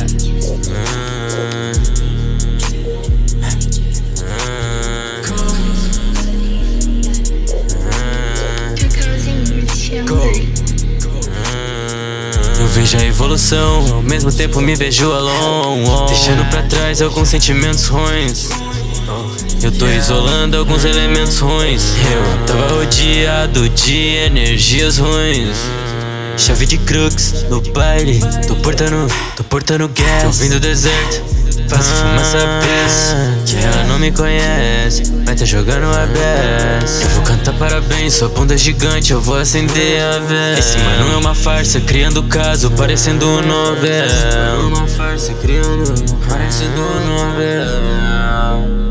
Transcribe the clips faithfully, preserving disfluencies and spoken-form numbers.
Eu vejo a evolução, ao mesmo tempo me vejo alone, deixando pra trás alguns sentimentos ruins. Eu tô isolando alguns elementos ruins. Eu tava rodeado de energias ruins. Chave de crux no baile, tô portando, tô portando gas. Tô vindo do deserto, faço fumaça presa. Que ela não me conhece, mas tá jogando a beça. Eu vou cantar parabéns, sua bunda é gigante, eu vou acender a vela. Esse mano é uma farsa, criando caso, parecendo um novela. Esse mano é uma farsa, criando, parecendo um novela.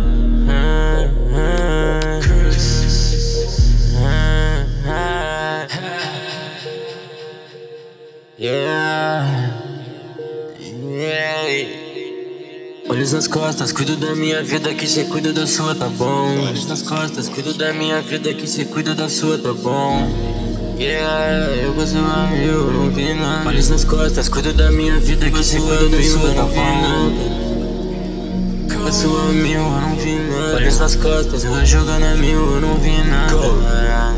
Yeah. Yeah. Olhos nas costas, cuido da minha vida que cê cuida da sua, tá bom? Olhos nas costas, cuido da minha vida que cê cuida da sua, tá bom? Yeah, eu gosto mais, eu não vi nada. Olhos nas costas, cuido da minha vida que cê cuida da sua, tá bom? Eu sou mil, eu não vi nada. Olhos nas costas, vou jogando a mil, eu não vi nada.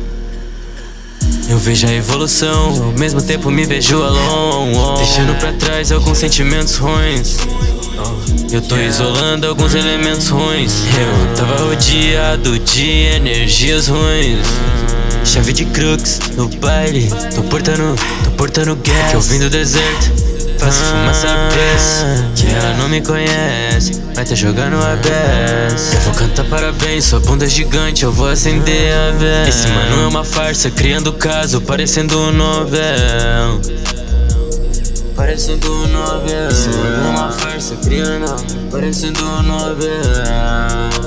Eu vejo a evolução, ao mesmo tempo me vejo alone, deixando pra trás alguns sentimentos ruins. Eu tô isolando alguns elementos ruins. Eu tava rodeado de energias ruins. Chave de crux no baile, tô portando, tô portando gas. Que eu vim do deserto, faço fumaça presa. Que ela não me conhece, mas tá jogando a beça. Eu vou cantar parabéns, sua bunda é gigante, eu vou acender a vela. Esse mano é uma farsa, criando caso, parecendo um novela. Parecendo um novela. Esse mano é uma farsa, criando, parecendo um novela.